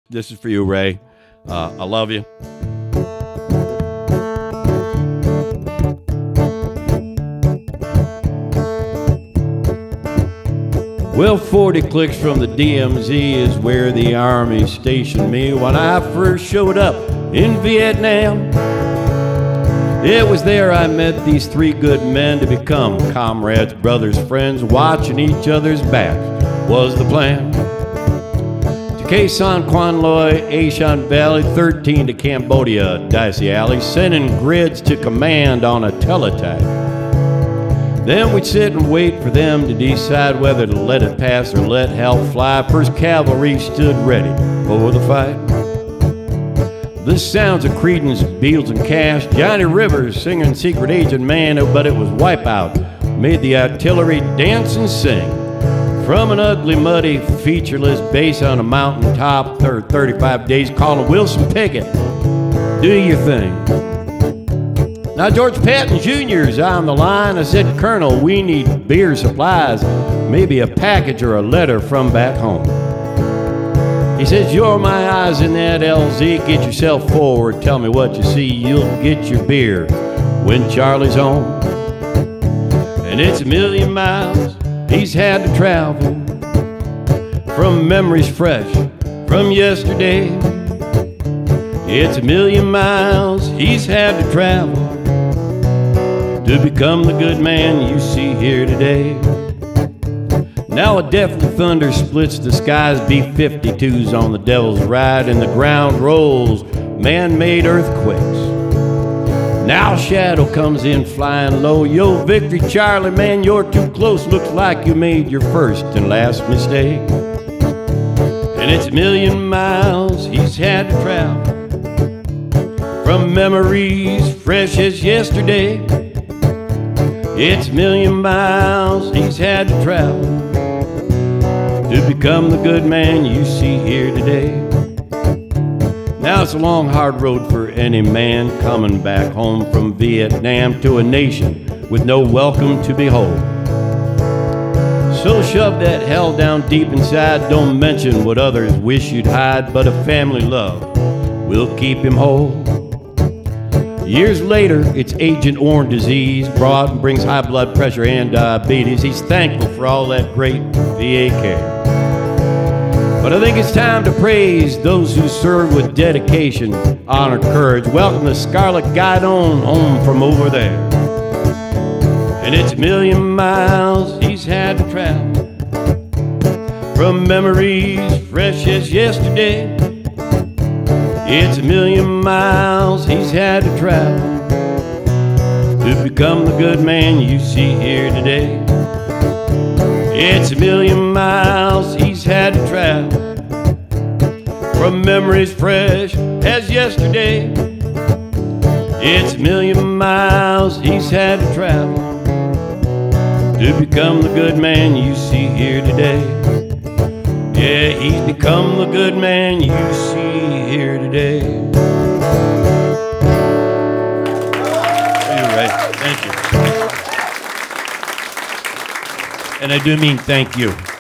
This is for you, Ray. I love you. Well, 40 clicks from the DMZ is where the Army stationed me when I first showed up in Vietnam. It was there I met these three good men to become comrades, brothers, friends. Watching each other's backs was the plan. To Khe Sanh Quan Loy, Ashan Valley, 13 to Cambodia, Dicey Alley, sending grids to command on a teletype. Then we'd sit and wait for them to decide whether to let it pass or let hell fly. First Cavalry stood ready for the fight. This sounds of Creedence, Beatles, and Cash. Johnny Rivers singing Secret Agent Man, but it was Wipeout. Made the artillery dance and sing. From an ugly, muddy, featureless base on a mountain top, 35 days calling Wilson Pickett, do your thing. Now George Patton Jr.'s on the line. I said, Colonel, we need beer supplies, maybe a package or a letter from back home. He says, you're my eyes in that LZ, get yourself forward, tell me what you see, you'll get your beer when Charlie's home. And it's a million miles he's had to travel, from memories fresh from yesterday. It's a million miles he's had to travel to become the good man you see here today. Now a deathly thunder splits the skies, B-52s on the devil's ride, and the ground rolls man-made earthquakes. Now shadow comes in flying low. Yo, victory, Charlie, man, you're too close. Looks like you made your first and last mistake. And it's a million miles he's had to travel, from memories fresh as yesterday. It's a million miles he's had to travel to become the good man you see here today. Now it's a long, hard road for any man coming back home from Vietnam to a nation with no welcome to behold. So shove that hell down deep inside. Don't mention what others wish you'd hide, but a family love will keep him whole. Years later, it's Agent Orange disease, brought and brings high blood pressure and diabetes. He's thankful for all that great VA care. But I think it's time to praise those who serve with dedication, honor, courage. Welcome the Scarlet Guidon home from over there. And it's a million miles he's had to travel, from memories fresh as yesterday. It's a million miles he's had to travel to become the good man you see here today. It's a million miles he's had to travel, from memories fresh as yesterday. It's a million miles he's had to travel to become the good man you see here today. Yeah, he's become the good man you see here today. Thank you, Ray. Thank you. And I do mean thank you.